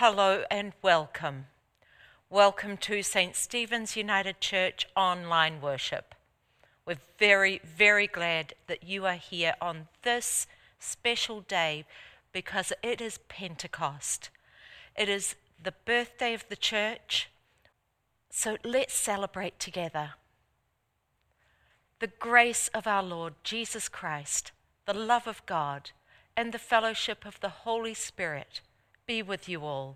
Hello and welcome. Welcome to St. Stephen's United Church online worship. We're very, very glad that you are here on this special day because it is Pentecost. It is the birthday of the church, so let's celebrate together. The grace of our Lord Jesus Christ, the love of God, and the fellowship of the Holy Spirit be with you all.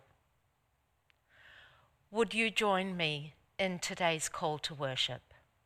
Would you join me in today's call to worship?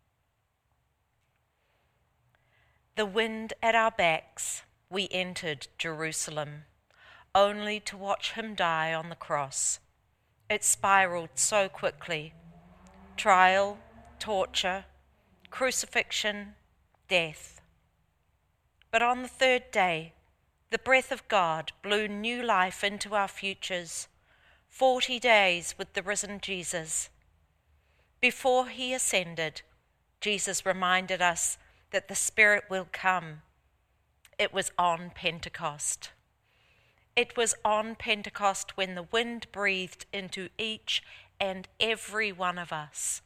The wind at our backs, we entered Jerusalem, only to watch him die on the cross. It spiraled so quickly. Trial, torture, crucifixion, death. But on the third day, the breath of God blew new life into our futures. 40 days with the risen Jesus. Before he ascended, Jesus reminded us that the Spirit will come. It was on Pentecost. It was on Pentecost when the wind breathed into each and every one of us.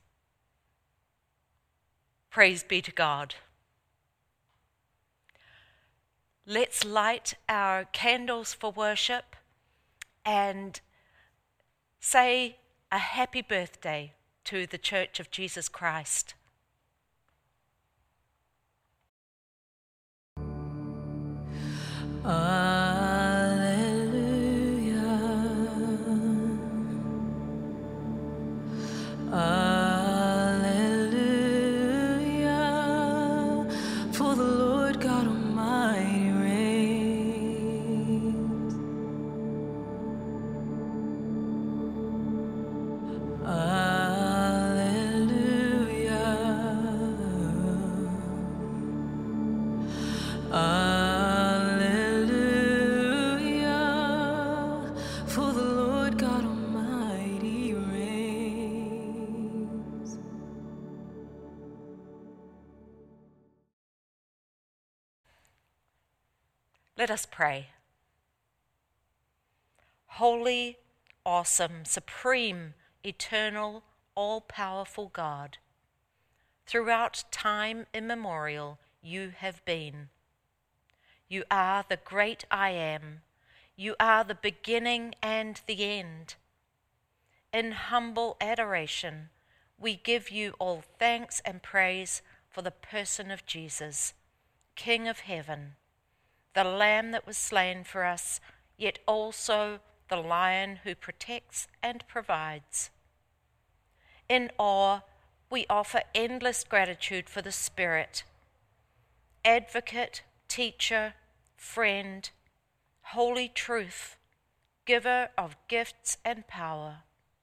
Praise be to God. Let's light our candles for worship and say a happy birthday to the Church of Jesus Christ. Alleluia, for the Lord God Almighty reigns. Alleluia, for the Lord God Almighty reigns. Let us pray. Holy, awesome, supreme, eternal, all-powerful God, throughout time immemorial you have been. You are the great I am. You are the beginning and the end. In humble adoration, we give you all thanks and praise for the person of Jesus, King of heaven, the Lamb that was slain for us, yet also the Lion who protects and provides. In awe, we offer endless gratitude for the Spirit, advocate, teacher, friend, holy truth, giver of gifts and power.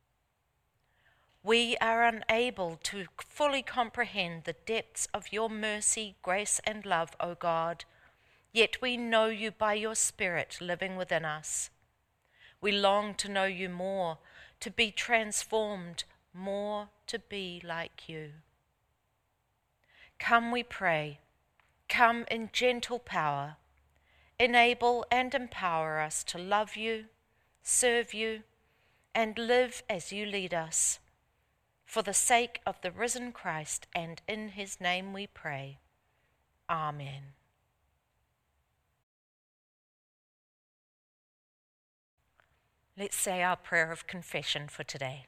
We are unable to fully comprehend the depths of your mercy, grace, and love, O God, yet we know you by your Spirit living within us. We long to know you more, to be transformed, more to be like you. Come, we pray. Come in gentle power. Enable and empower us to love you, serve you, and live as you lead us. For the sake of the risen Christ, and in his name we pray. Amen. Let's say our prayer of confession for today.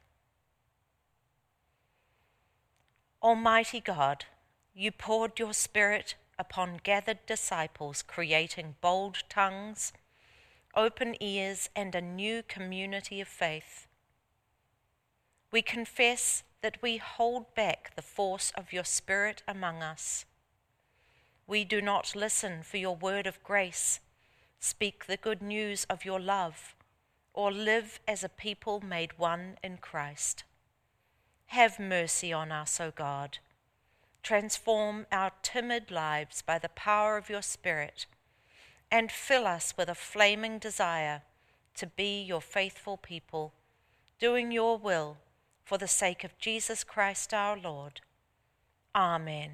Almighty God, you poured your Spirit upon gathered disciples, creating bold tongues, open ears, and a new community of faith. We confess that we hold back the force of your Spirit among us. We do not listen for your word of grace, speak the good news of your love, or live as a people made one in Christ. Have mercy on us, O God. Transform our timid lives by the power of your Spirit, and fill us with a flaming desire to be your faithful people, doing your will for the sake of Jesus Christ our Lord. Amen.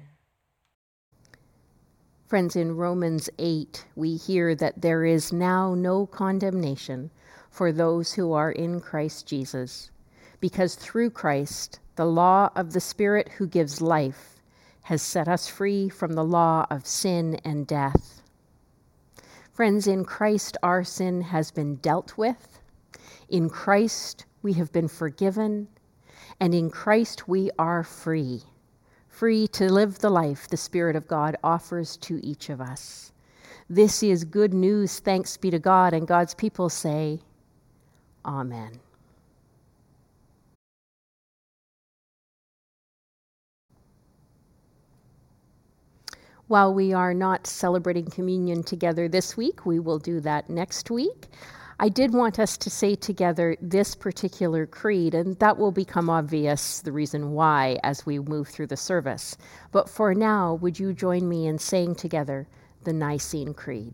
Friends, in Romans 8, we hear that there is now no condemnation for those who are in Christ Jesus, because through Christ, the law of the Spirit who gives life has set us free from the law of sin and death. Friends, in Christ our sin has been dealt with. In Christ we have been forgiven, and in Christ we are free to live the life the Spirit of God offers to each of us. This is good news, thanks be to God, and God's people say, Amen. While we are not celebrating communion together this week, we will do that next week. I did want us to say together this particular creed, and that will become obvious, the reason why, as we move through the service. But for now, would you join me in saying together the Nicene Creed?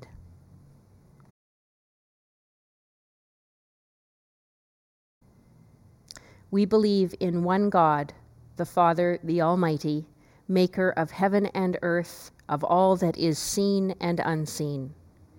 We believe in one God, the Father, the Almighty, maker of heaven and earth, of all that is seen and unseen.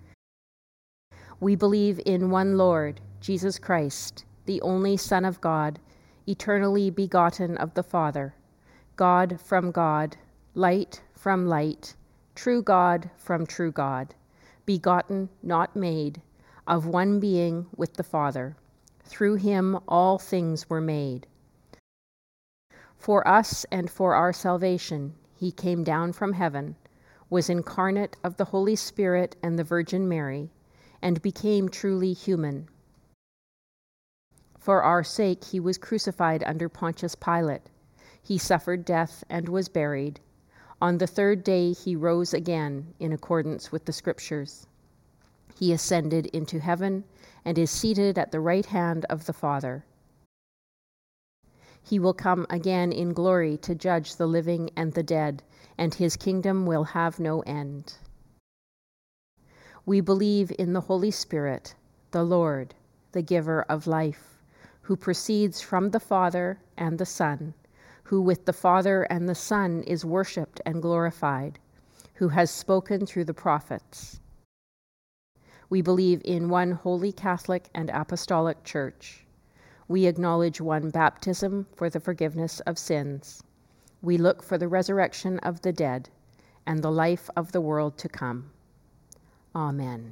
We believe in one Lord, Jesus Christ, the only Son of God, eternally begotten of the Father, God from God, light from light, true God from true God, begotten, not made, of one being with the Father. Through him all things were made. For us and for our salvation, he came down from heaven, was incarnate of the Holy Spirit and the Virgin Mary, and became truly human. For our sake he was crucified under Pontius Pilate. He suffered death and was buried. On the third day he rose again in accordance with the Scriptures. He ascended into heaven and is seated at the right hand of the Father. He will come again in glory to judge the living and the dead, and his kingdom will have no end. We believe in the Holy Spirit, the Lord, the giver of life, who proceeds from the Father and the Son, who with the Father and the Son is worshipped and glorified, who has spoken through the prophets. We believe in one holy Catholic and Apostolic Church. We acknowledge one baptism for the forgiveness of sins. We look for the resurrection of the dead and the life of the world to come. Amen.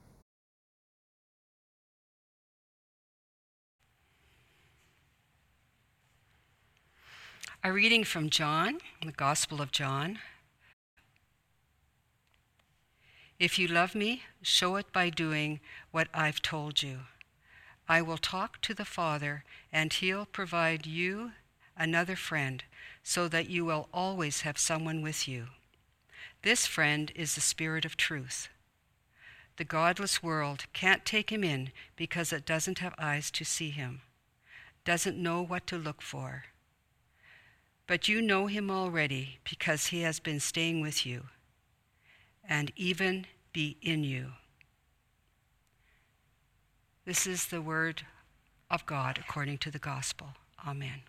A reading from John, the Gospel of John. If you love me, show it by doing what I've told you. I will talk to the Father, and he'll provide you another friend, so that you will always have someone with you. This friend is the Spirit of truth. The godless world can't take him in because it doesn't have eyes to see him, doesn't know what to look for. But you know him already because he has been staying with you and even be in you. This is the word of God according to the gospel. Amen.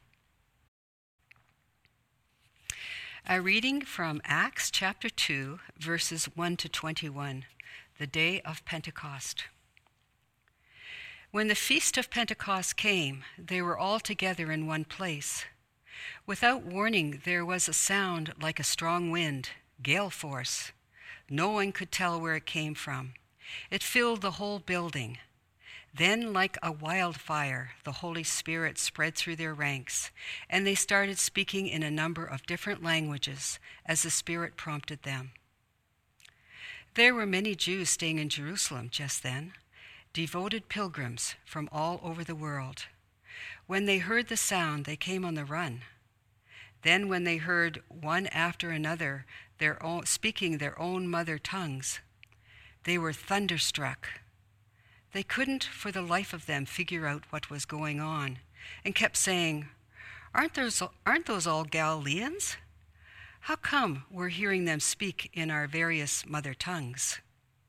A reading from Acts chapter 2, verses 1 to 21, the day of Pentecost. When the feast of Pentecost came, they were all together in one place. Without warning, there was a sound like a strong wind, gale force. No one could tell where it came from. It filled the whole building. Then, like a wildfire, the Holy Spirit spread through their ranks, and they started speaking in a number of different languages as the Spirit prompted them. There were many Jews staying in Jerusalem just then, devoted pilgrims from all over the world. When they heard the sound, they came on the run. Then when they heard one after another speaking their own mother tongues, they were thunderstruck. They couldn't for the life of them figure out what was going on and kept saying, Aren't those all Galileans? How come we're hearing them speak in our various mother tongues?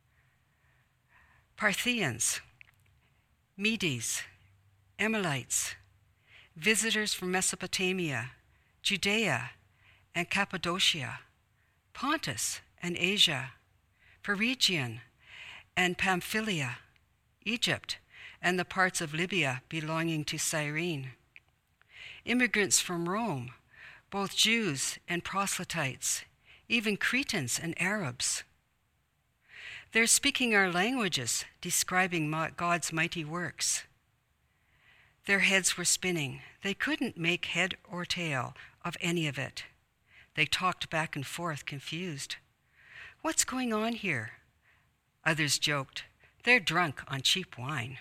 Parthians, Medes, Amalekites, visitors from Mesopotamia, Judea and Cappadocia, Pontus and Asia, Phrygia and Pamphylia, Egypt and the parts of Libya belonging to Cyrene. Immigrants from Rome, both Jews and proselytes, even Cretans and Arabs. They're speaking our languages, describing God's mighty works. Their heads were spinning. They couldn't make head or tail of any of it. They talked back and forth, confused. What's going on here? Others joked, they're drunk on cheap wine.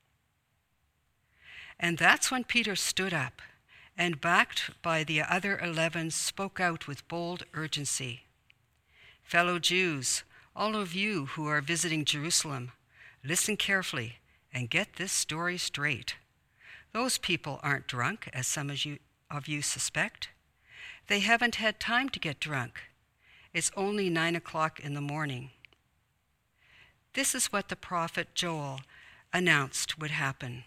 And that's when Peter stood up and, backed by the other 11, spoke out with bold urgency. Fellow Jews, all of you who are visiting Jerusalem, listen carefully and get this story straight. Those people aren't drunk, as some of you suspect. They haven't had time to get drunk. It's only 9 o'clock in the morning. This is what the prophet Joel announced would happen.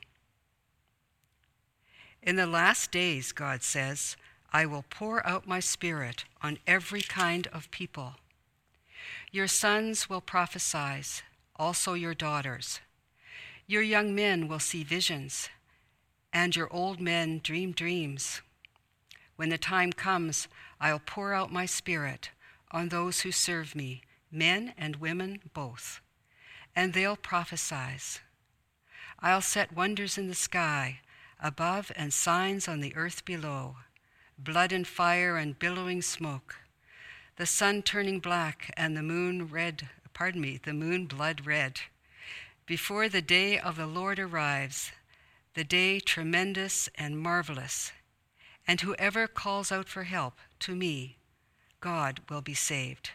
In the last days, God says, I will pour out my Spirit on every kind of people. Your sons will prophesy, also your daughters. Your young men will see visions, and your old men dream dreams. When the time comes, I'll pour out my Spirit on those who serve me, men and women both, and they'll prophesy. I'll set wonders in the sky above and signs on the earth below, blood and fire and billowing smoke, the sun turning black and the moon blood red. Before the day of the Lord arrives, the day tremendous and marvelous, and whoever calls out for help to me, God will be saved.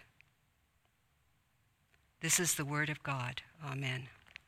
This is the word of God. Amen.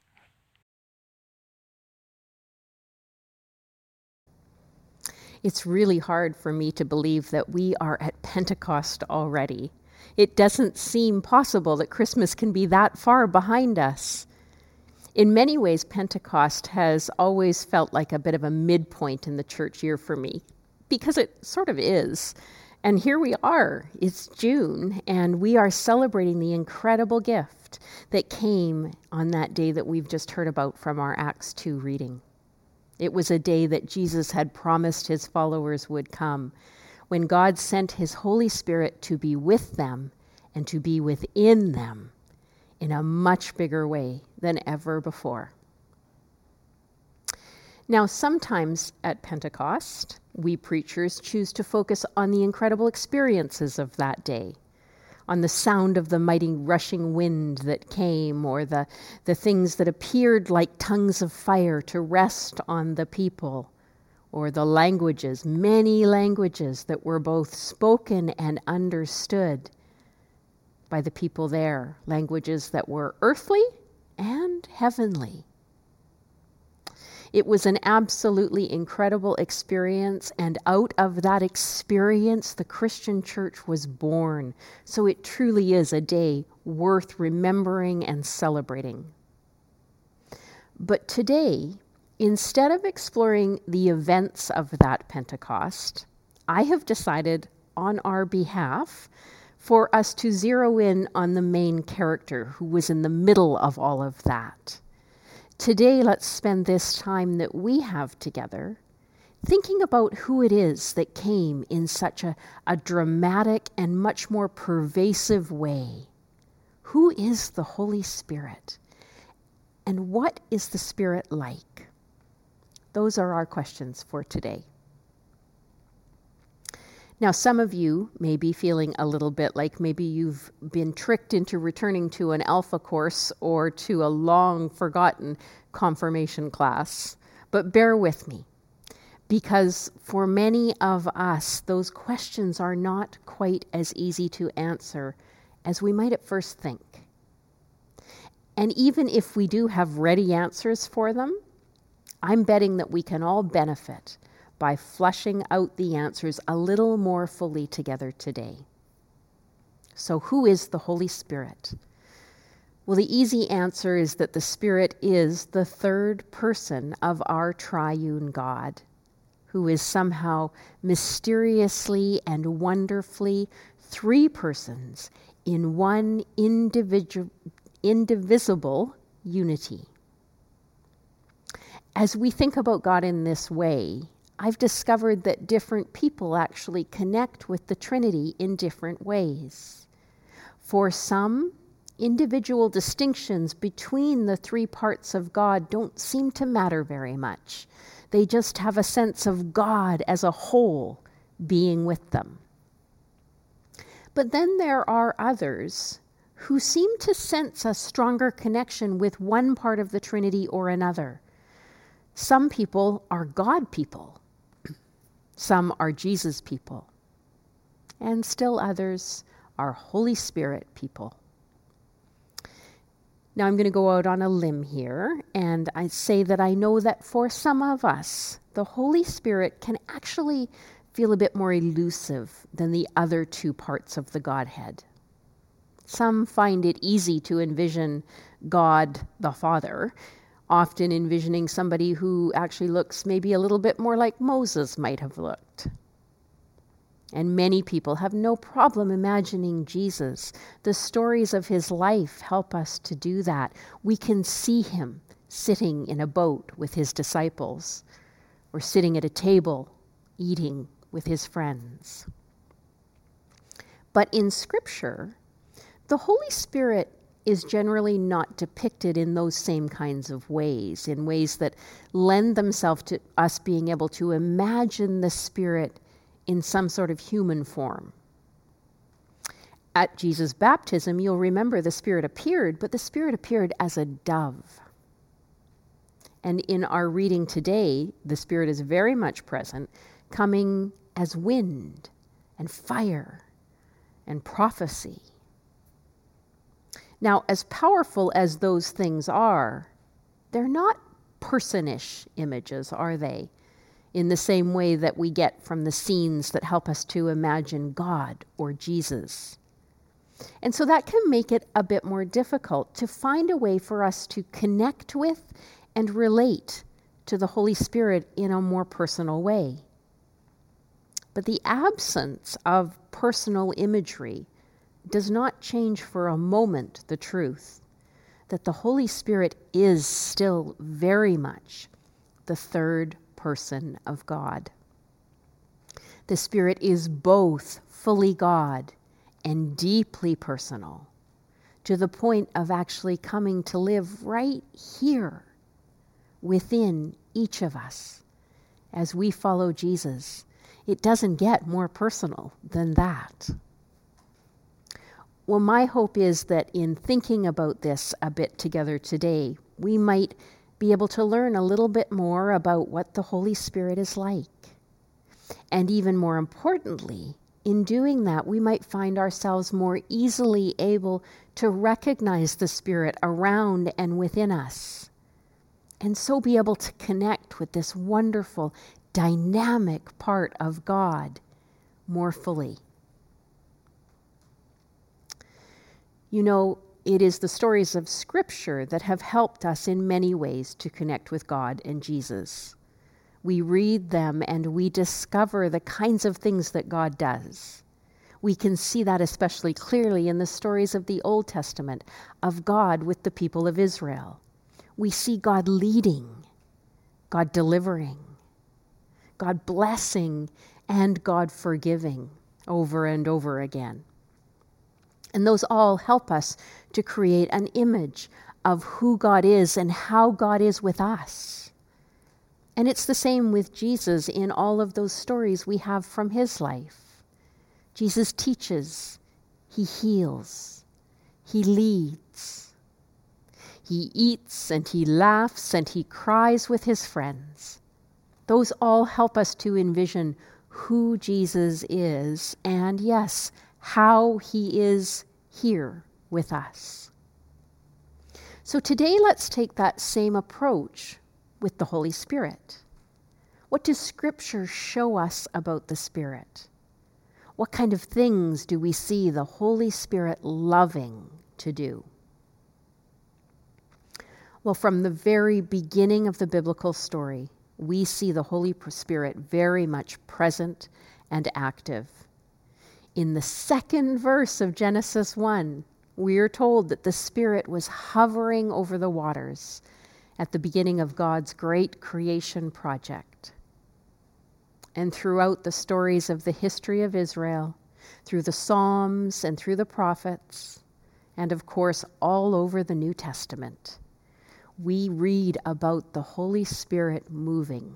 It's really hard for me to believe that we are at Pentecost already. It doesn't seem possible that Christmas can be that far behind us. In many ways, Pentecost has always felt like a bit of a midpoint in the church year for me, because it sort of is. And here we are. It's June, and we are celebrating the incredible gift that came on that day that we've just heard about from our Acts 2 reading. It was a day that Jesus had promised his followers would come, when God sent his Holy Spirit to be with them and to be within them in a much bigger way than ever before. Now, sometimes at Pentecost, we preachers choose to focus on the incredible experiences of that day, on the sound of the mighty rushing wind that came, or the things that appeared like tongues of fire to rest on the people, or the languages, many languages that were both spoken and understood by the people there, languages that were earthly and heavenly. It was an absolutely incredible experience, and out of that experience, the Christian church was born. So it truly is a day worth remembering and celebrating. But today, instead of exploring the events of that Pentecost, I have decided on our behalf for us to zero in on the main character who was in the middle of all of that. Today, let's spend this time that we have together thinking about who it is that came in such a dramatic and much more pervasive way. Who is the Holy Spirit? And what is the Spirit like? Those are our questions for today. Now, some of you may be feeling a little bit like maybe you've been tricked into returning to an Alpha course or to a long-forgotten confirmation class. But bear with me, because for many of us, those questions are not quite as easy to answer as we might at first think. And even if we do have ready answers for them, I'm betting that we can all benefit by fleshing out the answers a little more fully together today. So who is the Holy Spirit? Well, the easy answer is that the Spirit is the third person of our triune God, who is somehow mysteriously and wonderfully three persons in one indivisible unity. As we think about God in this way, I've discovered that different people actually connect with the Trinity in different ways. For some, individual distinctions between the three parts of God don't seem to matter very much. They just have a sense of God as a whole being with them. But then there are others who seem to sense a stronger connection with one part of the Trinity or another. Some people are God people. Some are Jesus people. And still others are Holy Spirit people. Now I'm going to go out on a limb here, and I say that I know that for some of us, the Holy Spirit can actually feel a bit more elusive than the other two parts of the Godhead. Some find it easy to envision God the Father, often envisioning somebody who actually looks maybe a little bit more like Moses might have looked. And many people have no problem imagining Jesus. The stories of his life help us to do that. We can see him sitting in a boat with his disciples, or sitting at a table eating with his friends. But in Scripture, the Holy Spirit is generally not depicted in those same kinds of ways, in ways that lend themselves to us being able to imagine the Spirit in some sort of human form. At Jesus' baptism, you'll remember the Spirit appeared, but the Spirit appeared as a dove. And in our reading today, the Spirit is very much present, coming as wind and fire and prophecy. Now, as powerful as those things are, they're not personish images, are they? In the same way that we get from the scenes that help us to imagine God or Jesus. And so that can make it a bit more difficult to find a way for us to connect with and relate to the Holy Spirit in a more personal way. But the absence of personal imagery does not change for a moment the truth that the Holy Spirit is still very much the third person of God. The Spirit is both fully God and deeply personal, to the point of actually coming to live right here within each of us as we follow Jesus. It doesn't get more personal than that. Well, my hope is that in thinking about this a bit together today, we might be able to learn a little bit more about what the Holy Spirit is like. And even more importantly, in doing that, we might find ourselves more easily able to recognize the Spirit around and within us, and so be able to connect with this wonderful, dynamic part of God more fully. You know, it is the stories of Scripture that have helped us in many ways to connect with God and Jesus. We read them and we discover the kinds of things that God does. We can see that especially clearly in the stories of the Old Testament, of God with the people of Israel. We see God leading, God delivering, God blessing, and God forgiving over and over again. And those all help us to create an image of who God is and how God is with us. And it's the same with Jesus in all of those stories we have from his life. Jesus teaches, he heals, he leads, he eats and he laughs and he cries with his friends. Those all help us to envision who Jesus is and, yes, how he is here with us. So today let's take that same approach with the Holy Spirit. What does Scripture show us about the Spirit? What kind of things do we see the Holy Spirit loving to do? Well, from the very beginning of the biblical story, we see the Holy Spirit very much present and active. In the second verse of Genesis 1, we are told that the Spirit was hovering over the waters, at the beginning of God's great creation project. And throughout the stories of the history of Israel, through the Psalms and through the prophets, and of course all over the New Testament, we read about the Holy Spirit moving.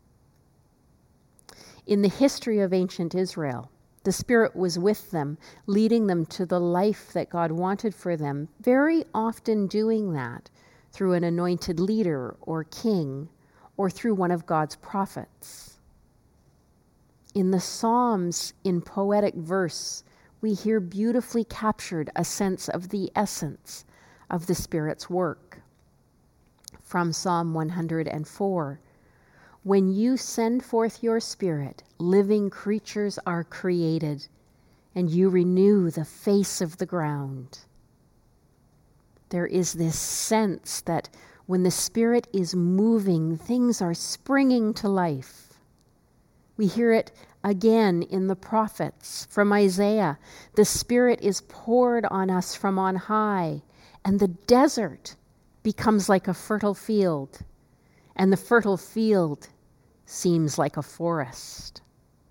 In the history of ancient Israel, the Spirit was with them, leading them to the life that God wanted for them, very often doing that through an anointed leader or king, or through one of God's prophets. In the Psalms, in poetic verse, we hear beautifully captured a sense of the essence of the Spirit's work. From Psalm 104, "When you send forth your Spirit, living creatures are created, and you renew the face of the ground." There is this sense that when the Spirit is moving, things are springing to life. We hear it again in the prophets. From Isaiah, "The Spirit is poured on us from on high, and the desert becomes like a fertile field, and the fertile field seems like a forest."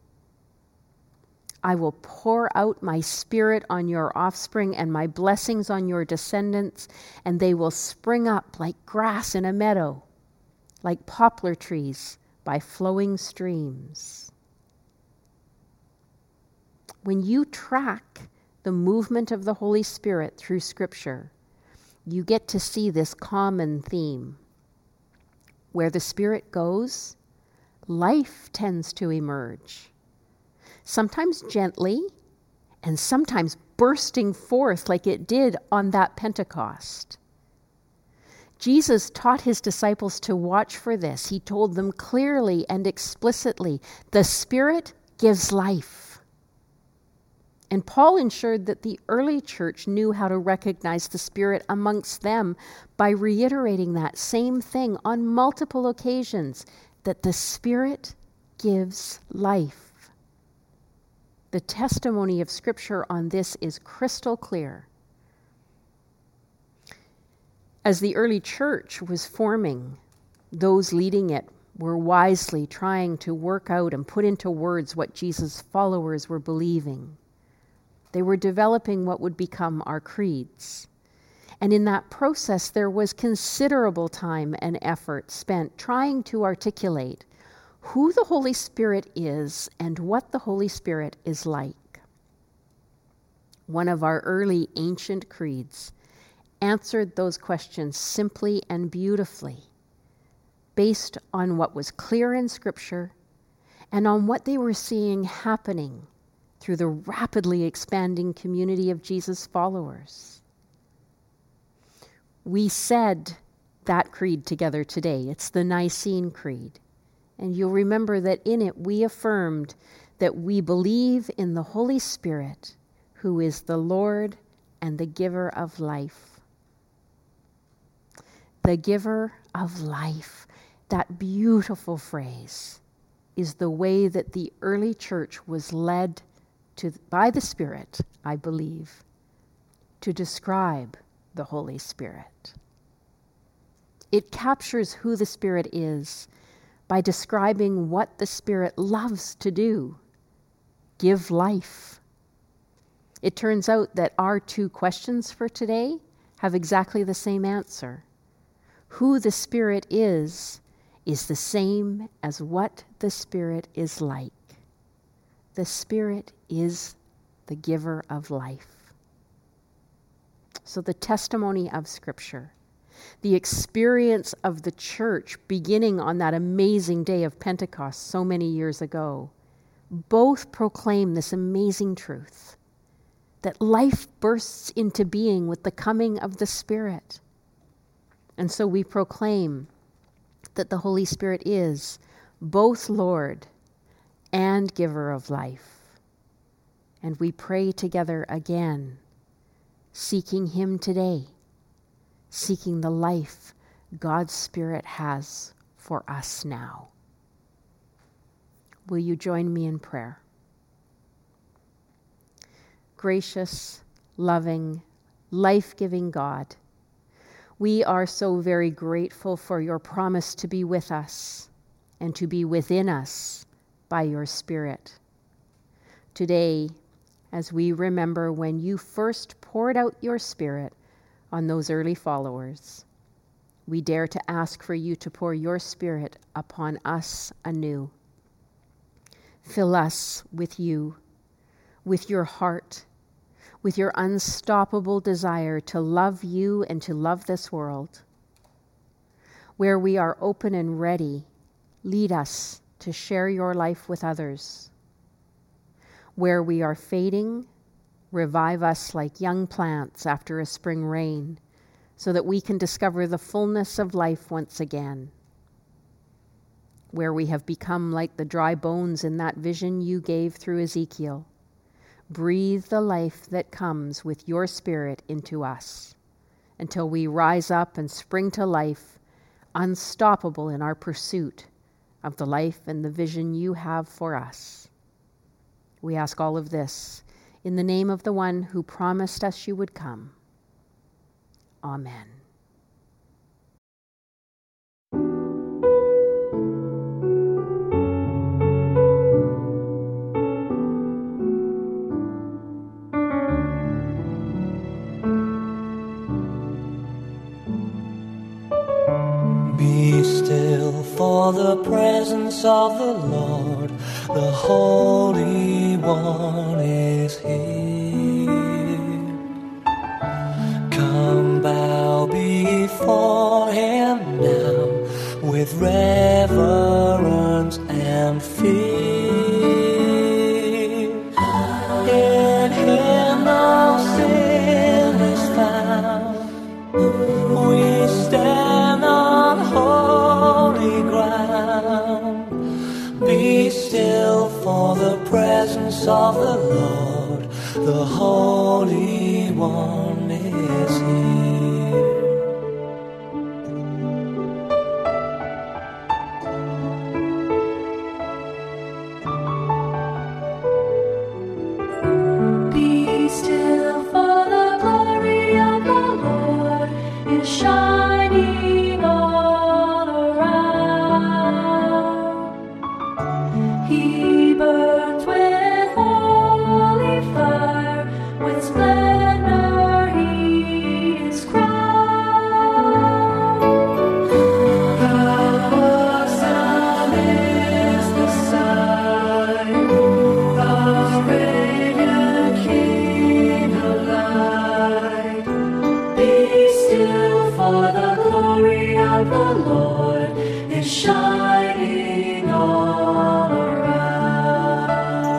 "I will pour out my Spirit on your offspring and my blessings on your descendants, and they will spring up like grass in a meadow, like poplar trees by flowing streams." When you track the movement of the Holy Spirit through Scripture, you get to see this common theme. Where the Spirit goes, life tends to emerge. Sometimes gently, and sometimes bursting forth like it did on that Pentecost. Jesus taught his disciples to watch for this. He told them clearly and explicitly, the Spirit gives life. And Paul ensured that the early church knew how to recognize the Spirit amongst them by reiterating that same thing on multiple occasions, that the Spirit gives life. The testimony of Scripture on this is crystal clear. As the early church was forming, those leading it were wisely trying to work out and put into words what Jesus' followers were believing. They were developing what would become our creeds. And in that process, there was considerable time and effort spent trying to articulate who the Holy Spirit is and what the Holy Spirit is like. One of our early ancient creeds answered those questions simply and beautifully, based on what was clear in Scripture and on what they were seeing happening through the rapidly expanding community of Jesus' followers. We said that creed together today. It's the Nicene Creed. And you'll remember that in it we affirmed that we believe in the Holy Spirit, who is the Lord and the giver of life. The giver of life, that beautiful phrase, is the way that the early church was led by the Spirit, I believe, to describe the Holy Spirit. It captures who the Spirit is by describing what the Spirit loves to do, give life. It turns out that our two questions for today have exactly the same answer. Who the Spirit is the same as what the Spirit is like. The Spirit is the giver of life. So the testimony of Scripture, the experience of the church beginning on that amazing day of Pentecost so many years ago, both proclaim this amazing truth, that life bursts into being with the coming of the Spirit. And so we proclaim that the Holy Spirit is both Lord and giver of life. And we pray together again, seeking him today, seeking the life God's Spirit has for us now. Will you join me in prayer? Gracious, loving, life-giving God, We are so very grateful for your promise to be with us and to be within us by your Spirit. Today, as we remember when you first poured out your Spirit on those early followers, we dare to ask for you to pour your Spirit upon us anew. Fill us with you, with your heart, with your unstoppable desire to love you and to love this world. Where we are open and ready, lead us to share your life with others. Where we are fading, revive us like young plants after a spring rain, so that we can discover the fullness of life once again. Where we have become like the dry bones in that vision you gave through Ezekiel, breathe the life that comes with your Spirit into us, until we rise up and spring to life, unstoppable in our pursuit of the life and the vision you have for us. We ask all of this in the name of the one who promised us you would come. Amen. Be still for the presence of the Lord, the Holy One is here. Come bow before him now with reverence and fear. In him no sin is found. We stand on holy ground. Be still for the presence of the Lord, the Holy One is here. Be still, for the glory of the Lord is shining all around. He burns with holy fire, with splendor he is crowned. The sun is the sign, the radiant King of light. Be still, for the glory of the Lord is shining all around.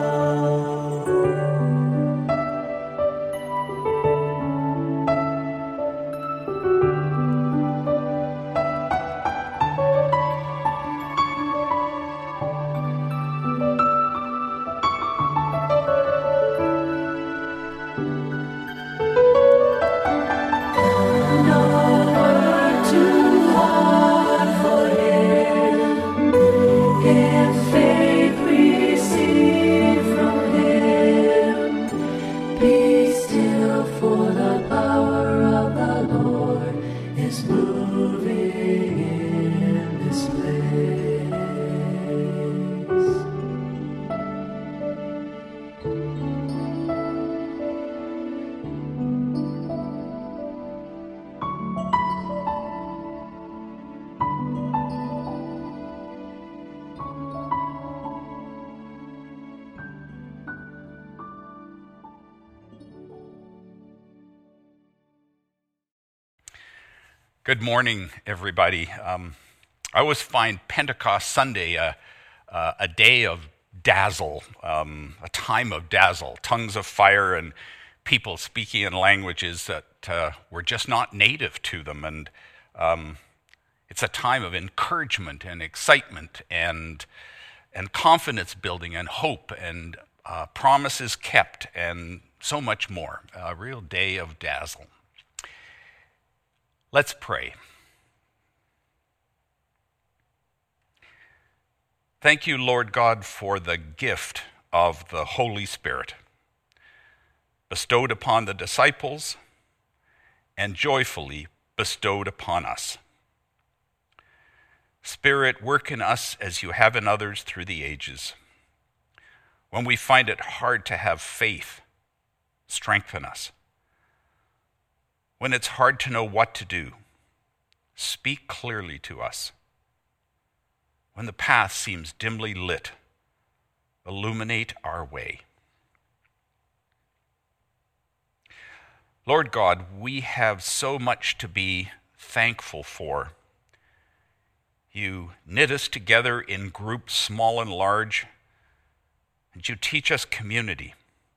No word too hard for him. In faith receive from him. Be still, for the power of the Lord is moving in this place. Good morning, everybody. I always find Pentecost Sunday a day of dazzle, a time of dazzle, tongues of fire and people speaking in languages that were just not native to them. And it's a time of encouragement and excitement and confidence building and hope and promises kept and so much more. A real day of dazzle. Let's pray. Thank you, Lord God, for the gift of the Holy Spirit, bestowed upon the disciples and joyfully bestowed upon us. Spirit, work in us as you have in others through the ages. When we find it hard to have faith, strengthen us. When it's hard to know what to do, speak clearly to us. When the path seems dimly lit, illuminate our way. Lord God, we have so much to be thankful for. You knit us together in groups small and large, and you teach us community.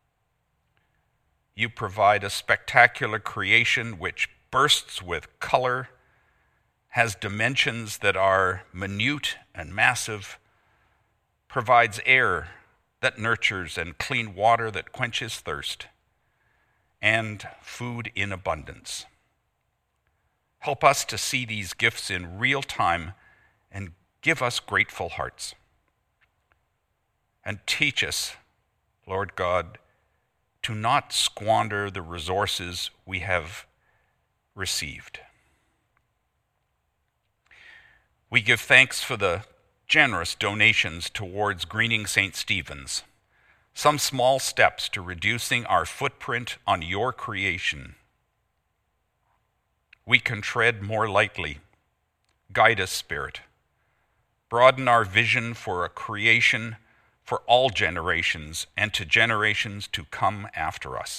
You provide a spectacular creation which bursts with color, has dimensions that are minute and massive, provides air that nurtures and clean water that quenches thirst, and food in abundance. Help us to see these gifts in real time and give us grateful hearts. And teach us, Lord God, to not squander the resources we have received. We give thanks for the generous donations towards greening St. Stephen's, some small steps to reducing our footprint on your creation. We can tread more lightly. Guide us, Spirit. Broaden our vision for a creation for all generations and to generations to come after us.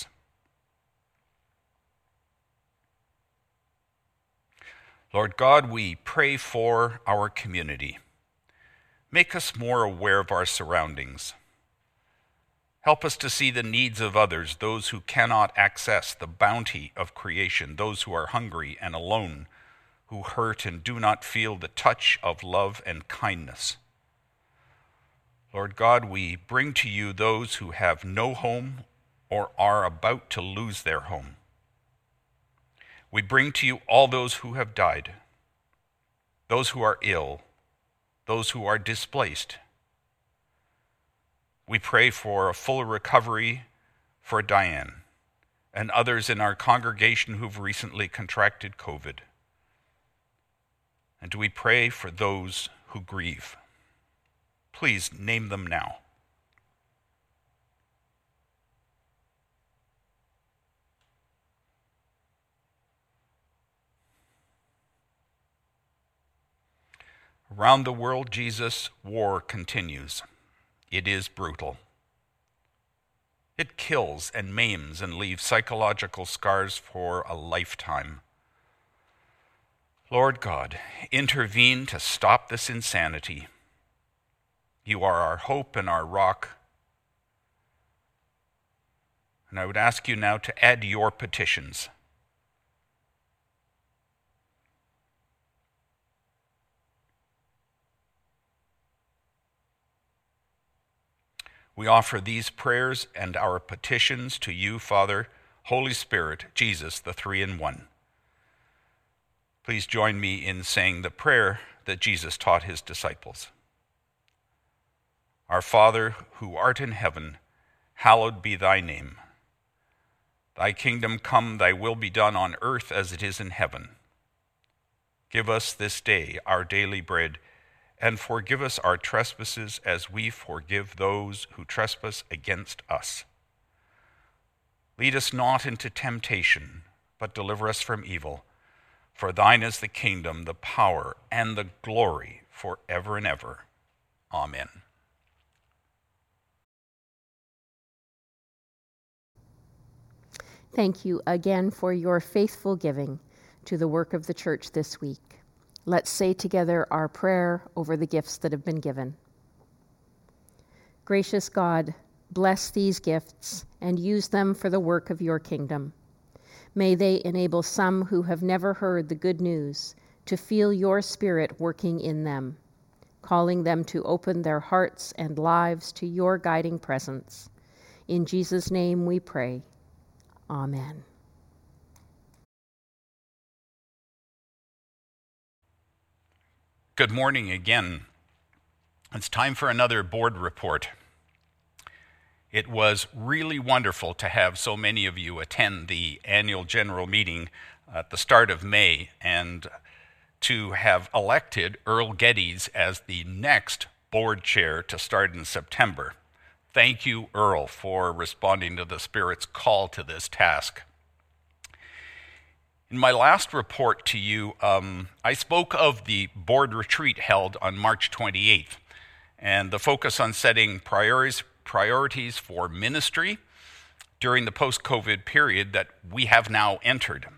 Lord God, we pray for our community. Make us more aware of our surroundings. Help us to see the needs of others, those who cannot access the bounty of creation, those who are hungry and alone, who hurt and do not feel the touch of love and kindness. Lord God, we bring to you those who have no home or are about to lose their home. We bring to you all those who have died, those who are ill, those who are displaced. We pray for a full recovery for Diane and others in our congregation who've recently contracted COVID. And we pray for those who grieve. Please name them now. Around the world, Jesus, war continues. It is brutal. It kills and maims and leaves psychological scars for a lifetime. Lord God, intervene to stop this insanity. You are our hope and our rock. And I would ask you now to add your petitions. We offer these prayers and our petitions to you, Father, Holy Spirit, Jesus, the Three-in-One. Please join me in saying the prayer that Jesus taught his disciples. Our Father, who art in heaven, hallowed be thy name. Thy kingdom come, thy will be done on earth as it is in heaven. Give us this day our daily bread, and forgive us our trespasses as we forgive those who trespass against us. Lead us not into temptation, but deliver us from evil. For thine is the kingdom, the power, and the glory forever and ever. Amen. Thank you again for your faithful giving to the work of the church this week. Let's say together our prayer over the gifts that have been given. Gracious God, bless these gifts and use them for the work of your kingdom. May they enable some who have never heard the good news to feel your Spirit working in them, calling them to open their hearts and lives to your guiding presence. In Jesus' name we pray. Amen. Good morning again. It's time for another board report. It was really wonderful to have so many of you attend the annual general meeting at the start of May and to have elected Earl Geddes as the next board chair to start in September. Thank you, Earl, for responding to the Spirit's call to this task. In my last report to you, I spoke of the board retreat held on March 28th and the focus on setting priorities for ministry during the post-COVID period that we have now entered.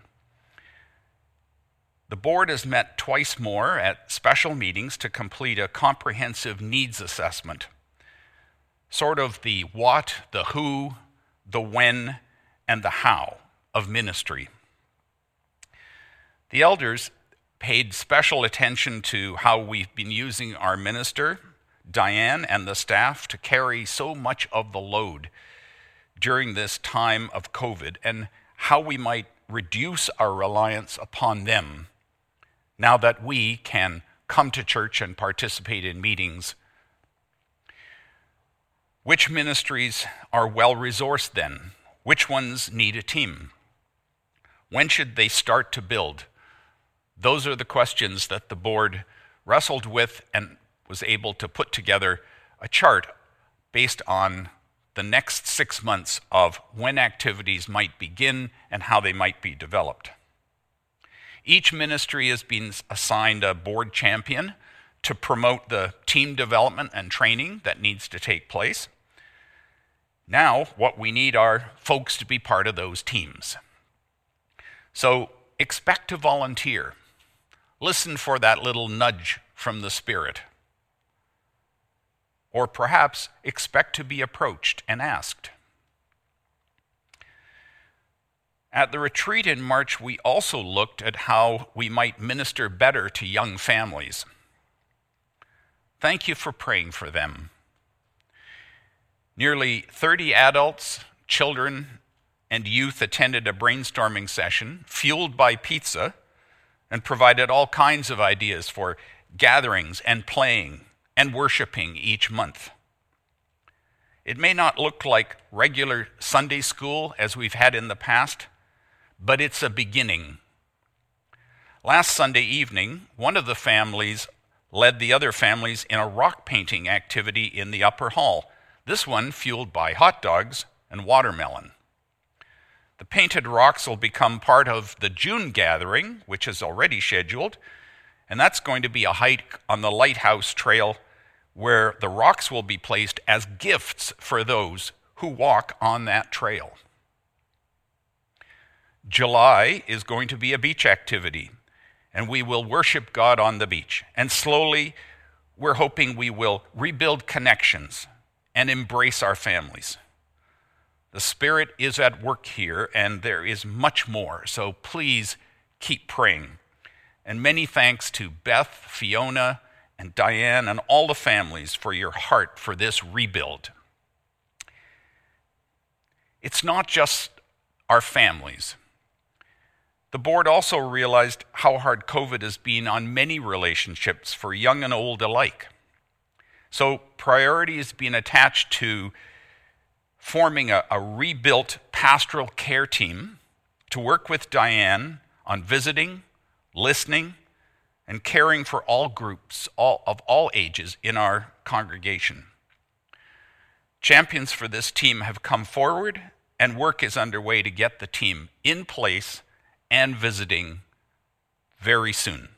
The board has met twice more at special meetings to complete a comprehensive needs assessment, sort of the what, the who, the when, and the how of ministry. The elders paid special attention to how we've been using our minister, Diane, and the staff to carry so much of the load during this time of COVID and how we might reduce our reliance upon them now that we can come to church and participate in meetings. Which ministries are well-resourced then? Which ones need a team? When should they start to build? Those are the questions that the board wrestled with and was able to put together a chart based on the next 6 months of when activities might begin and how they might be developed. Each ministry has been assigned a board champion to promote the team development and training that needs to take place. Now, what we need are folks to be part of those teams. So expect to volunteer. Listen for that little nudge from the Spirit. Or perhaps expect to be approached and asked. At the retreat in March, we also looked at how we might minister better to young families. Thank you for praying for them. Nearly 30 adults, children, and youth attended a brainstorming session fueled by pizza and provided all kinds of ideas for gatherings and playing and worshiping each month. It may not look like regular Sunday school as we've had in the past, but it's a beginning. Last Sunday evening, one of the families led the other families in a rock painting activity in the upper hall, this one fueled by hot dogs and watermelon. The painted rocks will become part of the June gathering, which is already scheduled, and that's going to be a hike on the Lighthouse Trail where the rocks will be placed as gifts for those who walk on that trail. July is going to be a beach activity, and we will worship God on the beach. And slowly, we're hoping we will rebuild connections and embrace our families. The Spirit is at work here, and there is much more, so please keep praying. And many thanks to Beth, Fiona, and Diane, and all the families for your heart for this rebuild. It's not just our families. The board also realized how hard COVID has been on many relationships for young and old alike. So priority has been attached to forming a rebuilt pastoral care team to work with Diane on visiting, listening, and caring for all groups of all ages in our congregation. Champions for this team have come forward, and work is underway to get the team in place and visiting very soon.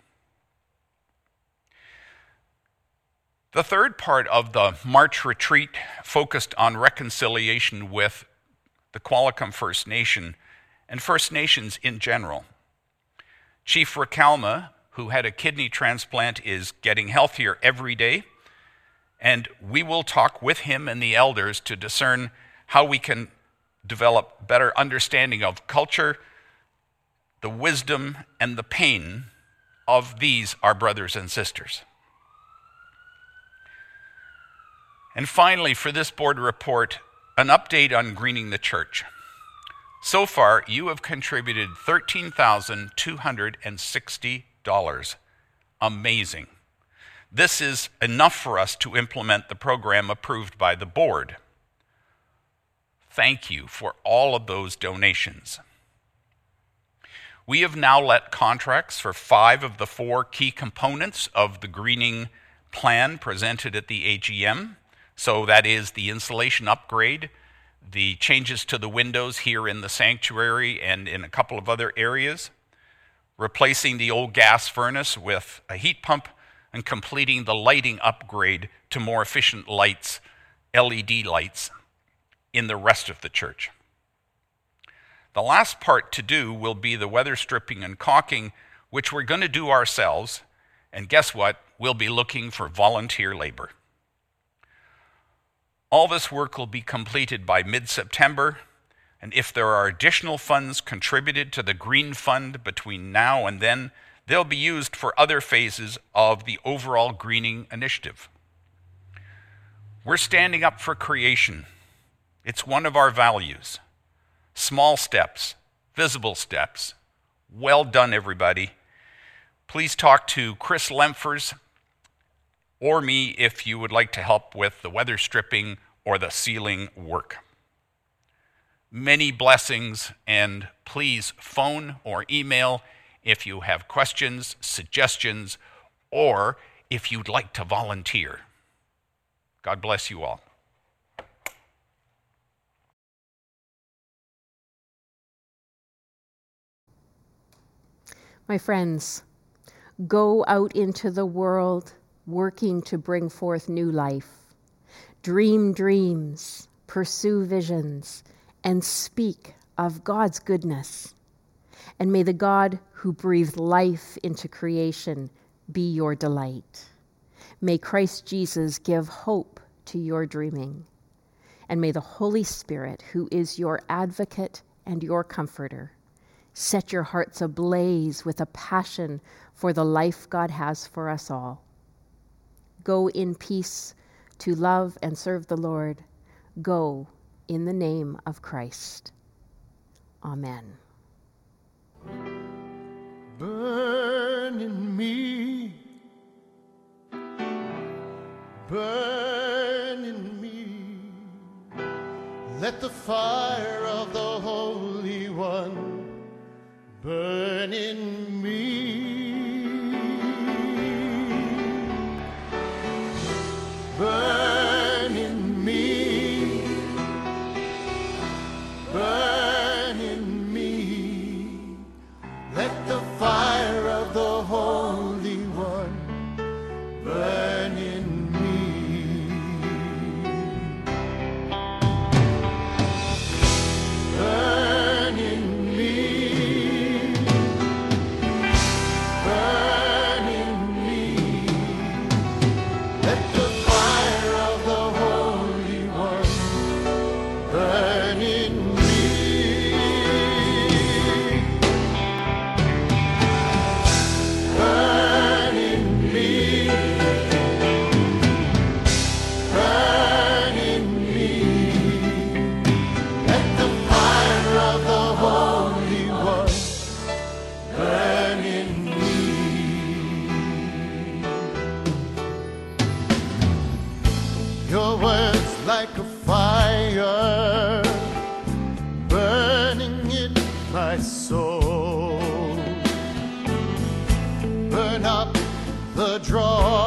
The third part of the March retreat focused on reconciliation with the Qualicum First Nation and First Nations in general. Chief Rakalma, who had a kidney transplant, is getting healthier every day, and we will talk with him and the elders to discern how we can develop better understanding of culture, the wisdom, and the pain of these, our brothers and sisters. And finally, for this board report, an update on greening the church. So far, you have contributed $13,260. Amazing. This is enough for us to implement the program approved by the board. Thank you for all of those donations. We have now let contracts for 5 of the 4 key components of the greening plan presented at the AGM. So that is the insulation upgrade, the changes to the windows here in the sanctuary and in a couple of other areas, replacing the old gas furnace with a heat pump, and completing the lighting upgrade to more efficient lights, LED lights, in the rest of the church. The last part to do will be the weather stripping and caulking, which we're going to do ourselves, and guess what? We'll be looking for volunteer labor. All this work will be completed by mid-September, and if there are additional funds contributed to the Green Fund between now and then, they'll be used for other phases of the overall greening initiative. We're standing up for creation. It's one of our values. Small steps, visible steps. Well done, everybody. Please talk to Chris Lemfers or me if you would like to help with the weather stripping or the ceiling work. Many blessings, and please phone or email if you have questions, suggestions, or if you'd like to volunteer. God bless you all. My friends, go out into the world working to bring forth new life. Dream dreams, pursue visions, and speak of God's goodness. And may the God who breathed life into creation be your delight. May Christ Jesus give hope to your dreaming. And may the Holy Spirit, who is your advocate and your comforter, set your hearts ablaze with a passion for the life God has for us all. Go in peace to love and serve the Lord. Go in the name of Christ. Amen. Burn in me, burn in me, let the fire of the Holy One burn in me. Burn in me, burn in me, let the fire of the Holy One burn in me. Burn in me, burn in me, let the fire of the Holy One burn in me. Burn in me, burn in me, let the fire of the Holy One burn in me. Your words like a fire burning in my soul. Burn up the dross